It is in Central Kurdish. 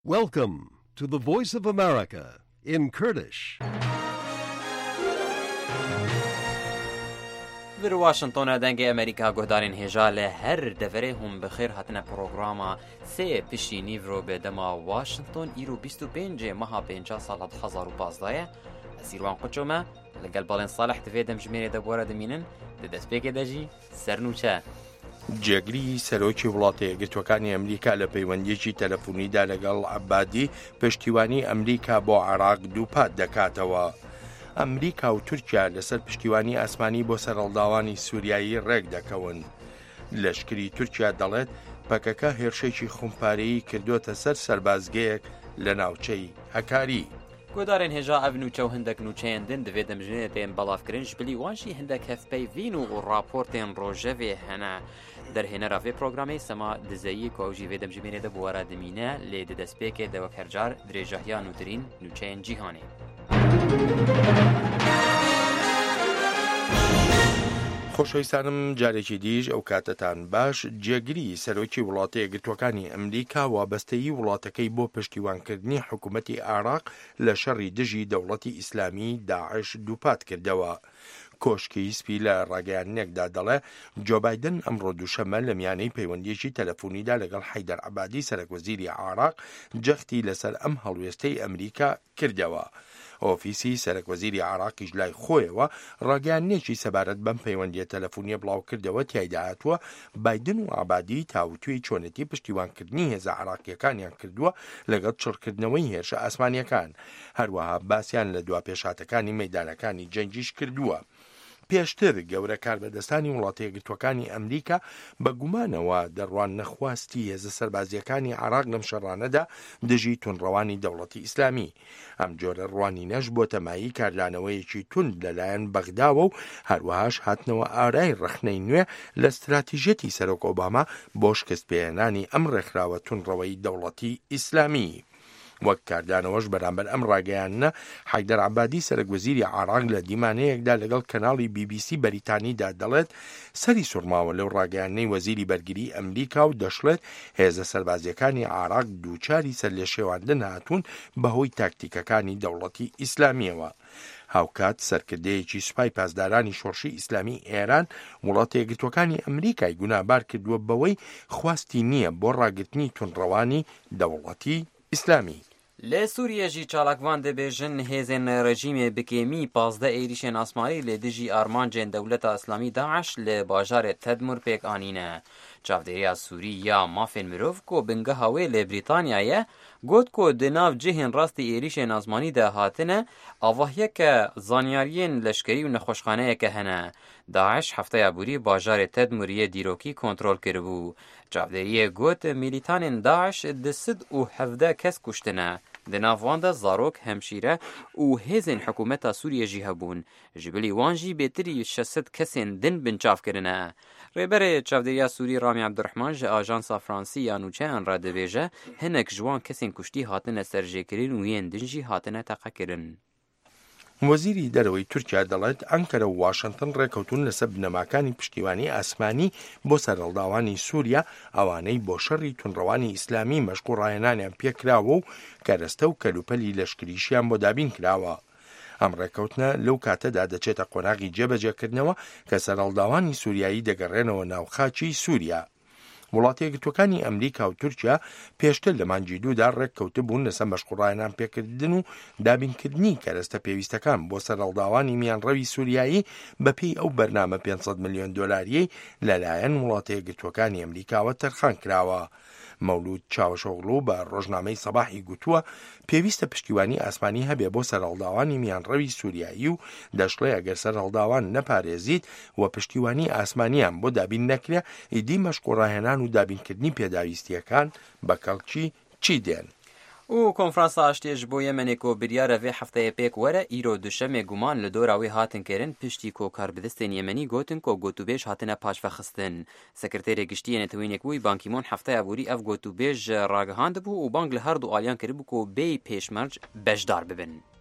Welcome to the Voice of America in Kurdish. در واشنطن دنگ امریکا گهدارین هجال هر دفره هم بخیر هاتنه پروگراما سه پشتی نیورو به دما واشنطن ایرو 25 ماه 5 سال 2015 اسیروان قچوما لگل بالین صالح تفیدم جمیره دبوره دمینن دست پیک دجی سرنوچه جێگری سەرۆکی وڵاتە یەکگرتوەکانی ئەمریکا لە پەیوەندیەکی تەلەفۆنیدا لەگەڵ عەبادی پشتیوانی ئەمریکا بۆ عێراق دووپات دەکاتەوە. ئەمریکا و تورکیا لەسەر پشتیوانی ئاسمانی بۆ سەرهەڵداوانی سووریایی ڕێک دەکەون. لەشکری تورکیا دەڵێت پەکەکە هێرشێکی خۆمپارەیی کردوتە سەر سەربازگەیەک لە ناوچەی هەکاری. گودارین هجا او نوچه و هندک نوچه دن دوید مجنه تین بلاف کرنج بلی وانشی هندک هفپی وینو و راپورتین روژه هنه در هنه رافی پروگرامی سما دزایی که اوجی ویدم جمینه ده بوارا دمینه لید دسپیک ده وکرجار دریجاهیا نوترین نوچه جیهانی خۆشەویستانم جارێکی دیش ئەو کاتتان باش. جێگری سەرۆکی وڵاتە یەکگرتوەکانی ئەمریکا وابەستەیی وڵاتەکەی بۆ پشتیوانکردنی حکوومەتی عێراق لە شەڕی دژی دەوڵەتی ئیسلامی داعش دووپات کردەوە. کۆشکی سپی لە ڕاگەیانێکدا دەڵێ جۆ بایدن ئەمڕۆ دووشەمە لە میانەی پەیوەندیەکی تەلەفۆنیدا لەگەڵ حەیدەر عەبادی سەرۆکوەزیری عێراق جەختی لەسەر ئەم هەڵوێستەی ئەمریکا کردەوە. ئۆفیسی سەرۆکوەزیری عێراقیش لای خۆیەوە ڕاگەیانێکی سەبارەت بەم پەیوەندیە تەلەفۆنیە بڵاو کردەوە تیایدا هاتووە بایدن و عەبادی تاوتوێی چۆنەتی پشتیوانکردنی هێزە عێراقیەکانیان کردووە لەگەڵ چڕکردنەوەی هێرشە ئاسمانیەکان. هەروەها باسییان لە دوا پێشاتەکانی مەیدانەکانی جەنگیش کردووە. پێشتر گەورە کاربەدەستانی وڵاتە یەکگرتوەکانی ئەمریکا بە گومانەوە دەڕوان نەخواستی هێزە سەربازیەکانی عێراق لەم شەڕانەدا دژی تونڕەوانی دەوڵەتی ئیسلامی. ئەم جۆرە ڕوانینەش بۆ تەمایی کاردانەوەیەکی تون لەلایەن بەغداوە و هەروەهاش هاتنەوە ئارای ڕەخنەی نوێ لە استراتیژێتی سەرۆک ئۆباما بۆ شکستپێهێنانی ئەم ڕێکخراوە تونڕەوەی دەوڵەتی ئیسلامی. وەک کاردانەوەش بەرامبەر ئەم ڕاگەیانە حەیدەر عەبادی سەرۆکوەزیری عێراق لە دیمانەیەکدا لەگەڵ کەناڵی BBC بەریتانیدا دەڵێت سەری سوورماوە لەو ڕاگەیانەی وەزیری بەرگری ئەمریکا و دەشڵێت هێزە سەربازیەکانی عێراق دووچاری سەر لێ شێواندن هاتوون بەهۆی تاکتیکەکانی دەوڵەتی ئیسلامیەوە. هاوکات سەرکردەیەکی سوپای پاسدارانی شۆڕشی ئیسلامی ئێران وڵاتە یەکگرتوەکانی ئەمریکای گونابار کردووە بەوەی خواستی نییە بۆ ڕاگرتنی تونڕەوانی دەوڵەتی ئیسلامی. لی سوریه جی چالاکوان دبیجن هیزن رژیم بکیمی 15 ایریشن آسمانی لی دژی آرمانجن دولت اسلامی داعش لی باجار تدمر پیک آنینه. چاودێریya سووریا مافên mirov ku bingeha wê lê Brîtanyayê got ku di nav cihên rastî êrişên azmanî de hatine avahiyeke zanyariyên leşkerî û nexweşxaneyeke hene. Daeş hefteya borî bajarê Tedmuriyê dîrokî kontrol kiribû. Çavdêriyê got mîlîtanên Daeş di 117 kes kuştine. Di nav wan de zarok, hemşîre û hêzên hikûmeta Sûriyê jî hebûn. Ji bilî wan jî bêtirî 600 kesên din binçav kirine. Rêberê Çavdêriya Sûrî Ramî Abdurrahman ji Ajansa Fransî ya nûçeyan re dibêje hinek ji wan kesên kuştî hatine serjêkirin û yên din jî hatine teqekirin. وەزیری دەرەوەی تورکیا دەڵێت ئەنکەرە و واشنتن ڕێکەوتون لەسەر بنەماکانی پشتیوانی ئاسمانی بۆ سەرهەڵداوانی سووریا ئەوانەی بۆ شەڕی تونڕەوانی ئیسلامی مەشق و ڕایەنانیان پێکراوە و کەرەستە و کەلوپەلی لەشکریشیان بۆ دابین کراوە. ئەم ڕێکەوتنە لەو کاتەدا دەچێتە قۆناغی جێبەجێکردنەوە کە سەرهەڵداوانی سووریایی دەگەڕێنەوە ناوخاچی سووریا. وڵاتە یەکگرتوەکانی ئەمریکا و تورکیا پێشتر لە مانگی دوودا ڕێککەوتە بوون لەسەر مەشقوڕایەنان پێکردن و دابینکردنی کەرەستە پێویستەکان بۆ سەرهەڵداوانی میانڕەوی سووریایی بەپێی ئەو بەرنامە 500 ملیۆن دۆلاریەی لەلایەن وڵاتە یەکگرتوەکانی ئەمریکاوە تەرخان کراوە. مەولود چاوشۆغلو بە ڕۆژنامەی سەباحی گوتووە پێویستە پشتیوانی ئاسمانی هەبێ بۆ سەرهەڵداوانی میانڕەوی سووریایی و دەشڵێ ئەگەر سەرهەڵداوان نەپارێزیت و پشتیوانی ئاسمانیان بۆ دابین نەکرێ ئیدی مەشقوڕاهێنان و دابینکردنی پێداویستیەکان بە کەڵکی چی دێن. او کنفرانسا اشتیج بو یمنی کو بریاره وی هفته پیک وره ایرو دوشمه گومان لدوراوی هاتن کرن پشتی کو کاربدستین یمنی گوتن کو گوتوبیش هاتنه پاش فخستن. سکرتری گشتی نتوینک وی بانکیمون هفته ابوری اف گوتوبیش راگهاند بو و بانک لهر دو آلیان کربو کو بی پیشمرج بشدار ببن.